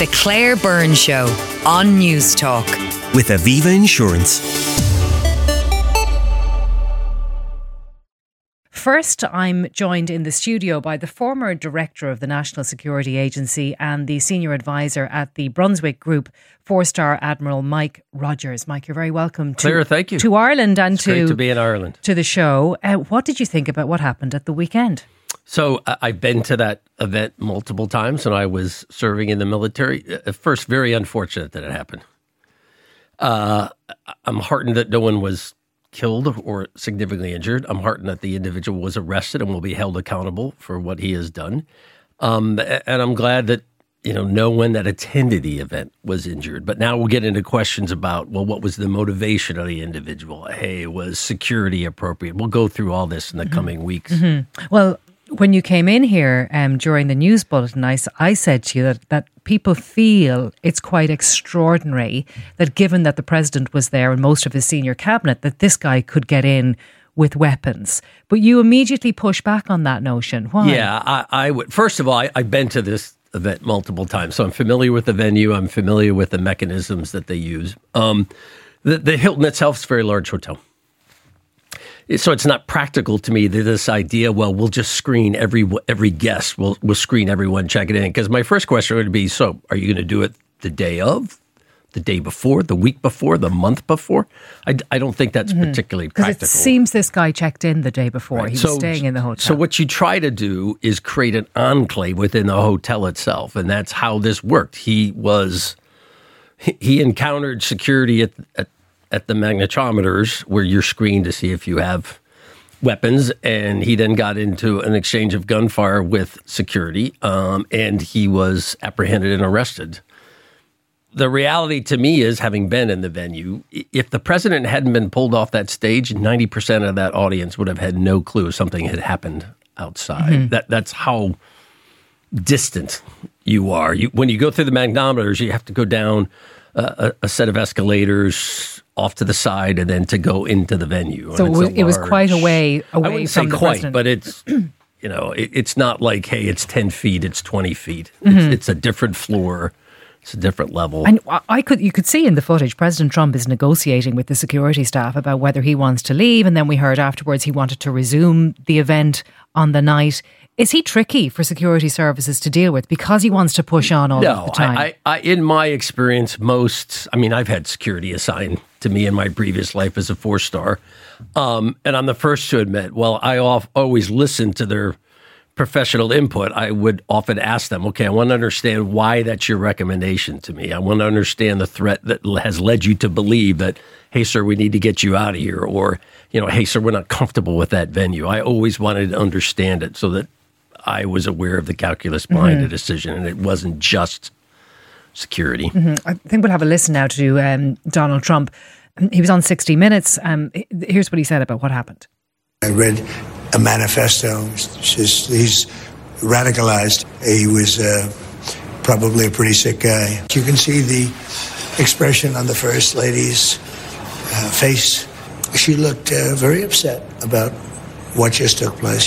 The Claire Byrne Show on News Talk. With Aviva Insurance. First, I'm joined in the studio by the former director of the National Security Agency and the senior advisor at the Brunswick Group, 4-star Admiral Mike Rogers. Mike, you're very welcome Claire, thank you. To Ireland and it's great to be in Ireland. To the show. What did you think about what happened at the weekend? So I've been to that event multiple times when I was serving in the military. At first, very unfortunate that it happened. I'm heartened that no one was killed or significantly injured. I'm heartened that the individual was arrested and will be held accountable for what he has done. And I'm glad that, no one that attended the event was injured. But now we'll get into questions about, what was the motivation of the individual? Hey, was security appropriate? We'll go through all this in the coming weeks. Mm-hmm. Well, when you came in here during the news bulletin, I said to you that people feel it's quite extraordinary that given that the president was there and most of his senior cabinet, that this guy could get in with weapons. But you immediately push back on that notion. Why? Yeah, I would. First of all, I've been to this event multiple times, so I'm familiar with the venue. I'm familiar with the mechanisms that they use. The Hilton itself is a very large hotel. So it's not practical to me that this idea, we'll just screen every guest. We'll screen everyone, check it in. Because my first question would be, so are you going to do it the day of, the day before, the week before, the month before? I don't think that's particularly practical. Because it seems this guy checked in the day before. Right. He was staying in the hotel. So what you try to do is create an enclave within the hotel itself. And that's how this worked. He encountered security at the magnetometers where you're screened to see if you have weapons. And he then got into an exchange of gunfire with security, and he was apprehended and arrested. The reality to me is, having been in the venue, if the president hadn't been pulled off that stage, 90% of that audience would have had no clue something had happened outside. Mm-hmm. That's how distant you are. When you go through the magnetometers, you have to go down a set of escalators off to the side and then to go into the venue. So it was quite a way away I wouldn't from say the quite, president. but it's, it's not like, hey, it's 10 feet, it's 20 feet. It's a different floor. It's a different level. And you could see in the footage, President Trump is negotiating with the security staff about whether he wants to leave. And then we heard afterwards he wanted to resume the event on the night. Is he tricky for security services to deal with because he wants to push on all of the time? No, in my experience, I've had security assigned to me in my previous life as a 4-star. And I'm the first to admit, I always listen to their professional input. I would often ask them, okay, I want to understand why that's your recommendation to me. I want to understand the threat that has led you to believe that, hey, sir, we need to get you out of here. Or, hey, sir, we're not comfortable with that venue. I always wanted to understand it so that I was aware of the calculus behind the decision, and it wasn't just security. Mm-hmm. I think we'll have a listen now to Donald Trump. He was on 60 Minutes. Here's what he said about what happened. I read a manifesto. He's radicalized. He was probably a pretty sick guy. You can see the expression on the First Lady's face. She looked very upset about what just took place.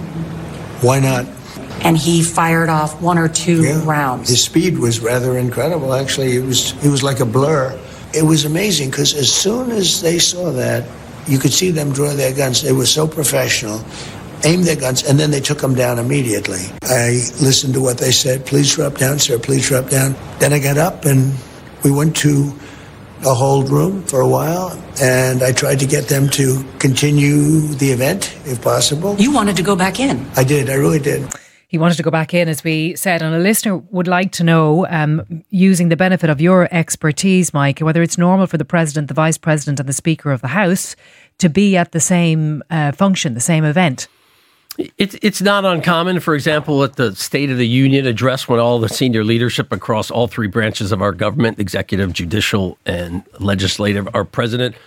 Why not? And he fired off 1 or 2 rounds. His speed was rather incredible. Actually, it was like a blur. It was amazing because as soon as they saw that, you could see them draw their guns. They were so professional, aimed their guns, and then they took them down immediately. I listened to what they said. Please drop down, sir. Please drop down. Then I got up and we went to a hold room for a while, and I tried to get them to continue the event, if possible. You wanted to go back in. I did. I really did. He wanted to go back in, as we said, and a listener would like to know, using the benefit of your expertise, Mike, whether it's normal for the President, the Vice President and the Speaker of the House to be at the same function, the same event. It's not uncommon, for example, at the State of the Union address, when all the senior leadership across all 3 branches of our government, executive, judicial, and legislative, are present,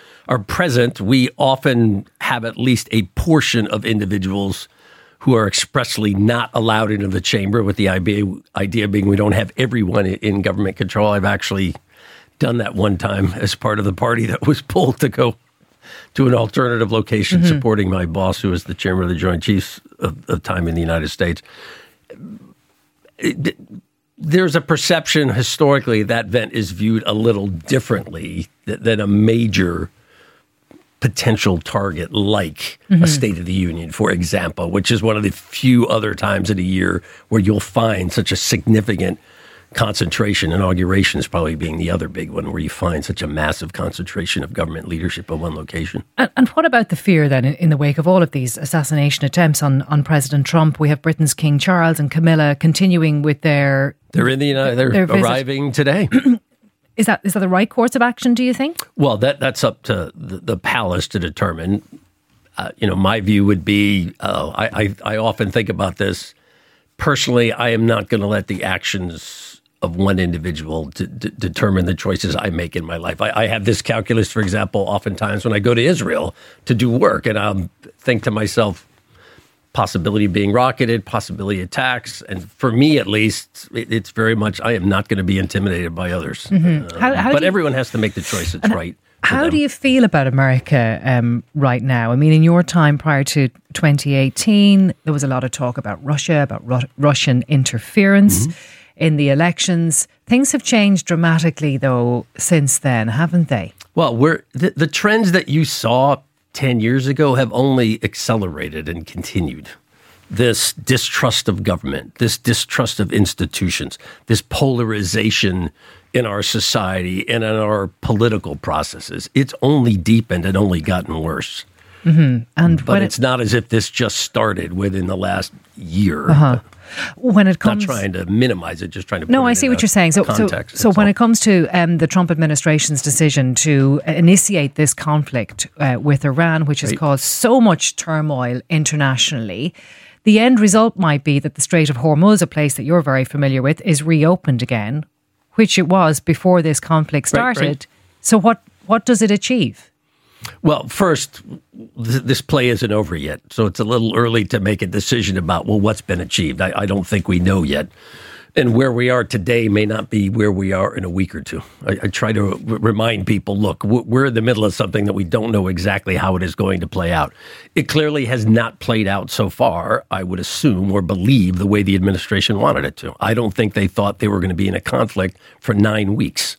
we often have at least a portion of individuals who are expressly not allowed into the chamber, with the idea being we don't have everyone in government control. I've actually done that one time as part of the party that was pulled to go to an alternative location, supporting my boss, who was the chairman of the Joint Chiefs of time in the United States. there's a perception historically that event is viewed a little differently than a major potential target like a State of the Union, for example, which is one of the few other times in a year where you'll find such a significant concentration. Inauguration is probably being the other big one where you find such a massive concentration of government leadership at one location. And what about the fear then in the wake of all of these assassination attempts on President Trump? We have Britain's King Charles and Camilla continuing with their... They're in the They're arriving today. Is that the right course of action, do you think? Well, that's up to the palace to determine. My view would be, I often think about this. Personally, I am not going to let the actions of one individual determine the choices I make in my life. I have this calculus, for example, oftentimes when I go to Israel to do work, and I'll think to myself, possibility of being rocketed, possibility of attacks. And for me, at least, it's very much, I am not going to be intimidated by others. But everyone has to make the choice that's right. How do you feel about America right now? I mean, in your time prior to 2018, there was a lot of talk about Russia, about Russian interference in the elections. Things have changed dramatically, though, since then, haven't they? Well, the trends that you saw 10 years ago have only accelerated and continued. This distrust of government, this distrust of institutions, this polarization in our society and in our political processes, it's only deepened and only gotten worse. But it's not as if this just started within the last year. When it comes, not trying to minimize it, just trying to put I see what you're saying. So when it comes to the Trump administration's decision to initiate this conflict with Iran, which has caused so much turmoil internationally, the end result might be that the Strait of Hormuz, a place that you're very familiar with, is reopened again, which it was before this conflict started. Right. So what does it achieve? Well, first, this play isn't over yet, so it's a little early to make a decision about, what's been achieved. I don't think we know yet. And where we are today may not be where we are in a week or two. I try to remind people, look, we're in the middle of something that we don't know exactly how it is going to play out. It clearly has not played out so far, I would assume, or believe the way the administration wanted it to. I don't think they thought they were going to be in a conflict for 9 weeks.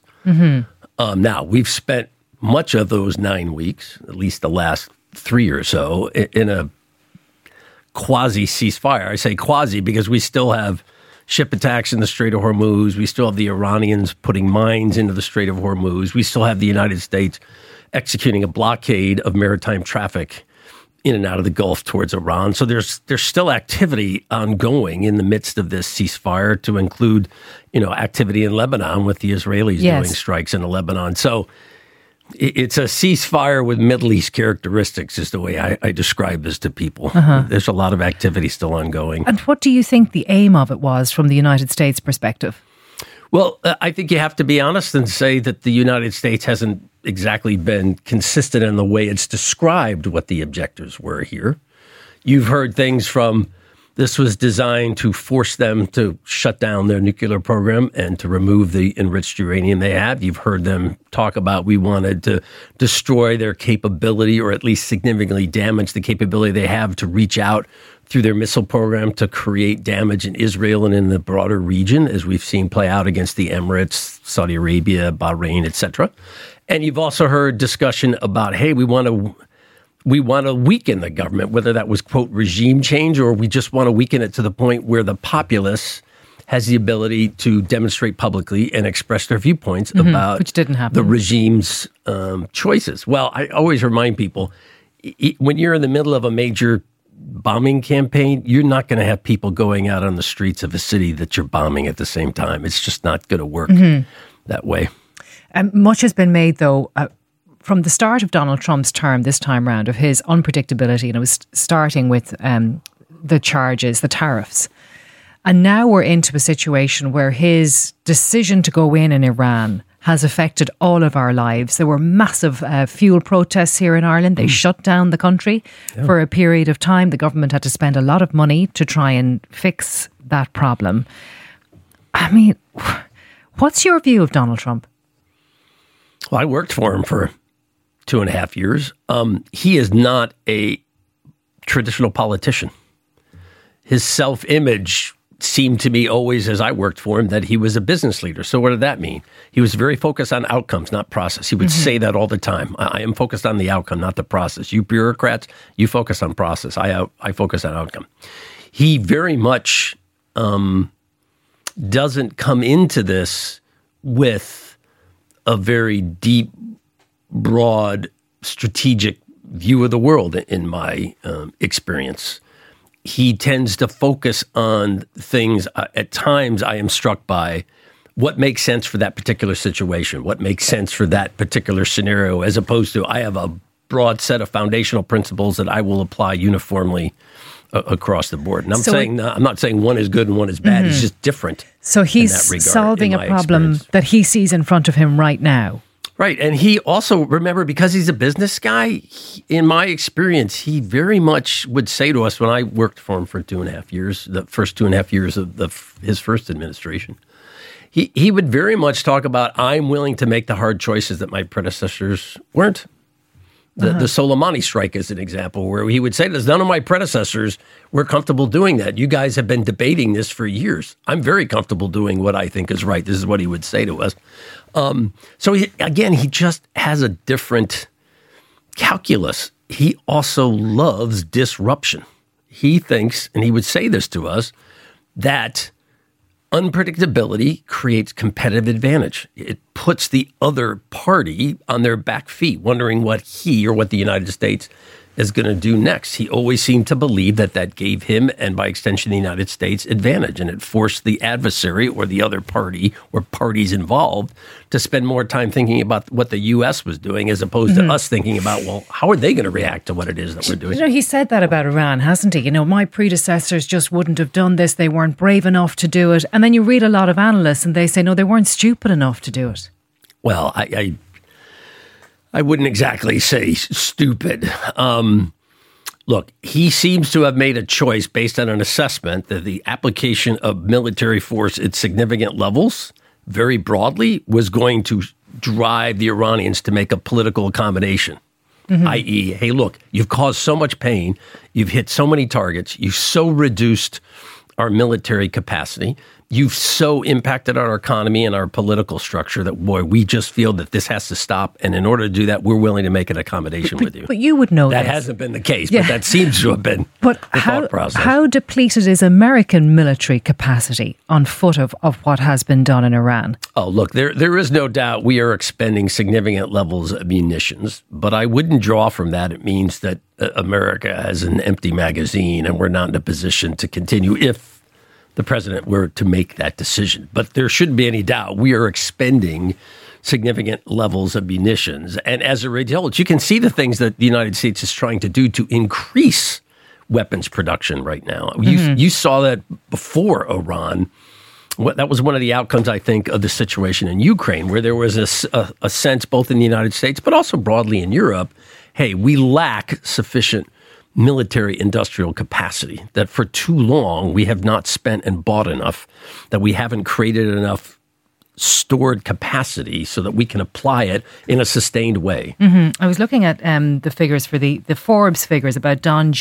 Now, we've spent much of those 9 weeks, at least the last 3 or so, in a quasi-ceasefire. I say quasi because we still have ship attacks in the Strait of Hormuz. We still have the Iranians putting mines into the Strait of Hormuz. We still have the United States executing a blockade of maritime traffic in and out of the Gulf towards Iran. So there's still activity ongoing in the midst of this ceasefire, to include, activity in Lebanon with the Israelis doing strikes in Lebanon. So it's a ceasefire with Middle East characteristics is the way I describe this to people. There's a lot of activity still ongoing. And what do you think the aim of it was from the United States perspective? Well, I think you have to be honest and say that the United States hasn't exactly been consistent in the way it's described what the objectives were here. You've heard things from, this was designed to force them to shut down their nuclear program and to remove the enriched uranium they have. You've heard them talk about, we wanted to destroy their capability, or at least significantly damage the capability they have to reach out through their missile program to create damage in Israel and in the broader region, as we've seen play out against the Emirates, Saudi Arabia, Bahrain, etc. And you've also heard discussion about, hey, we want to weaken the government, whether that was, quote, regime change, or we just want to weaken it to the point where the populace has the ability to demonstrate publicly and express their viewpoints about which didn't happen. The regime's choices. Well, I always remind people, when you're in the middle of a major bombing campaign, you're not going to have people going out on the streets of a city that you're bombing at the same time. It's just not going to work that way. Much has been made, though, from the start of Donald Trump's term this time round, of his unpredictability, and it was starting with the charges, the tariffs. And now we're into a situation where his decision to go in Iran has affected all of our lives. There were massive fuel protests here in Ireland. They shut down the country for a period of time. The government had to spend a lot of money to try and fix that problem. I mean, what's your view of Donald Trump? Well, I worked for him for 2.5 years. He is not a traditional politician. His self-image seemed to me always, as I worked for him, that he was a business leader. So what did that mean? He was very focused on outcomes, not process. He would say that all the time. I am focused on the outcome, not the process. You bureaucrats, you focus on process. I focus on outcome. He very much doesn't come into this with a very deep, broad, strategic view of the world, in my experience. He tends to focus on things. At times, I am struck by what makes sense for that particular situation, what makes sense for that particular scenario, as opposed to I have a broad set of foundational principles that I will apply uniformly across the board. And I'm not saying one is good and one is bad. It's just different. So he's solving a problem that he sees in front of him right now. Right. And he also, remember, because he's a business guy, in my experience, he very much would say to us when I worked for him for 2.5 years, the first 2.5 years of his first administration, he would very much talk about, I'm willing to make the hard choices that my predecessors weren't. The Soleimani strike is an example where he would say to us, none of my predecessors were comfortable doing that. You guys have been debating this for years. I'm very comfortable doing what I think is right. This is what he would say to us. So he just has a different calculus. He also loves disruption. He thinks, and he would say this to us, that unpredictability creates competitive advantage. It puts the other party on their back feet, wondering what he or what the United States is going to do next. He always seemed to believe that gave him, and by extension the United States, advantage. And it forced the adversary or the other party or parties involved to spend more time thinking about what the U.S. was doing as opposed to us thinking about, well, how are they going to react to what it is that we're doing? You know, he said that about Iran, hasn't he? You know, my predecessors just wouldn't have done this. They weren't brave enough to do it. And then you read a lot of analysts and they say, no, they weren't stupid enough to do it. Well, I wouldn't exactly say stupid. Look, he seems to have made a choice based on an assessment that the application of military force at significant levels, very broadly, was going to drive the Iranians to make a political accommodation. I.e., hey, look, you've caused so much pain, you've hit so many targets, you've so reduced our military capacity, you've so impacted our economy and our political structure that, boy, we just feel that this has to stop. And in order to do that, we're willing to make an accommodation with you. But you would know that this. hasn't been the case, but that seems to have been the thought process. How depleted is American military capacity on foot of what has been done in Iran? Oh, look, there is no doubt we are expending significant levels of munitions, but I wouldn't draw from that. It means that America has an empty magazine and we're not in a position to continue if the president were to make that decision. But there shouldn't be any doubt we are expending significant levels of munitions. And as a result, you can see the things that the United States is trying to do to increase weapons production right now. You saw that before Iran. That was one of the outcomes, I think, of the situation in Ukraine, where there was a sense both in the United States, but also broadly in Europe, hey, we lack sufficient military industrial capacity, that for too long we have not spent and bought enough, that we haven't created enough stored capacity so that we can apply it in a sustained way. I was looking at the figures for the Forbes figures about Don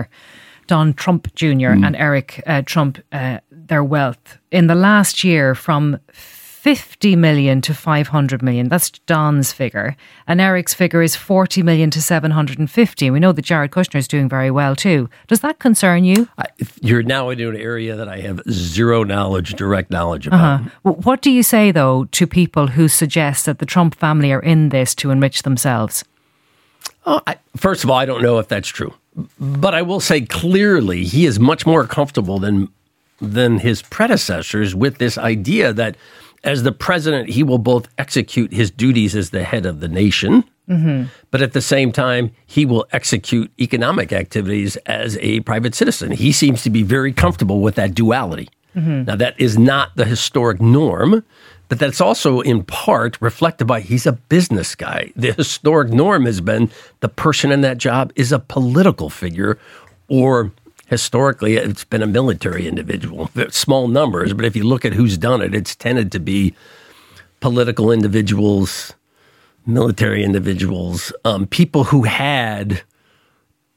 Trump Jr. and Eric Trump, their wealth in the last year from 50 million to 500 million. That's Don's figure. And Eric's figure is 40 million to 750. We know that Jared Kushner is doing very well too. Does that concern you? You're now into an area that I have zero direct knowledge about. What do you say, though, to people who suggest that the Trump family are in this to enrich themselves? First of all, I don't know if that's true. But I will say clearly he is much more comfortable than his predecessors with this idea that as the president, he will both execute his duties as the head of the nation, but at the same time, he will execute economic activities as a private citizen. He seems to be very comfortable with that duality. Now, that is not the historic norm, but that's also in part reflected by he's a business guy. The historic norm has been the person in that job is a political figure, or historically, it's been a military individual. Small numbers, but if you look at who's done it, it's tended to be political individuals, military individuals, people who had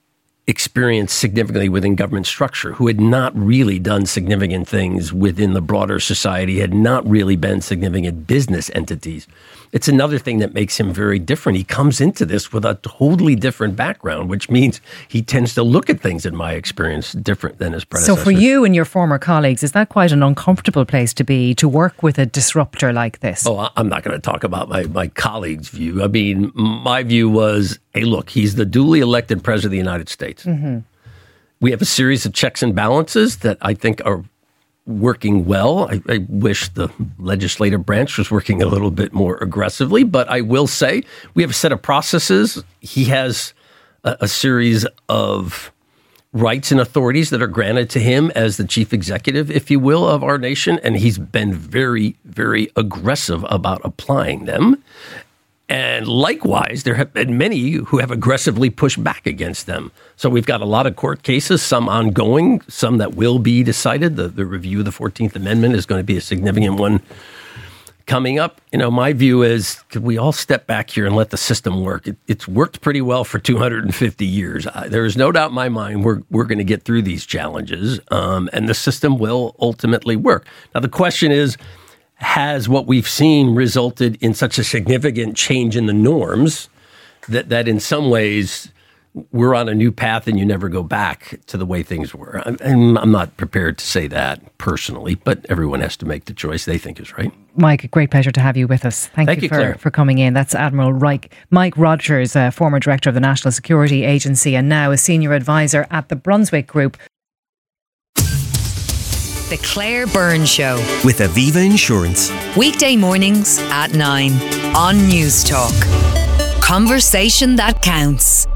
experience significantly within government structure, who had not really done significant things within the broader society, had not really been significant business entities. It's another thing that makes him very different. He comes into this with a totally different background, which means he tends to look at things, in my experience, different than his predecessors. So for you and your former colleagues, is that quite an uncomfortable place to be, to work with a disruptor like this? Oh, I'm not going to talk about my colleagues' view. I mean, my view was, hey, look, he's the duly elected president of the United States. Mm-hmm. We have a series of checks and balances that I think are working well. I wish the legislative branch was working a little bit more aggressively, but I will say we have a set of processes. He has a series of rights and authorities that are granted to him as the chief executive, if you will, of our nation, and he's been very, very aggressive about applying them. And likewise, there have been many who have aggressively pushed back against them. So we've got a lot of court cases, some ongoing, some that will be decided. The review of the 14th Amendment is going to be a significant one coming up. You know, my view is, could we all step back here and let the system work? It's worked pretty well for 250 years. There is no doubt in my mind we're going to get through these challenges, and the system will ultimately work. Now, the question is, has what we've seen resulted in such a significant change in the norms that in some ways we're on a new path and you never go back to the way things were? I'm not prepared to say that personally, but everyone has to make the choice they think is right. Mike, a great pleasure to have you with us. Thank you for coming in. That's Admiral Mike Rogers, former director of the National Security Agency and now a senior advisor at the Brunswick Group. The Claire Byrne Show with Aviva Insurance. Weekday mornings at 9 on News Talk. Conversation that counts.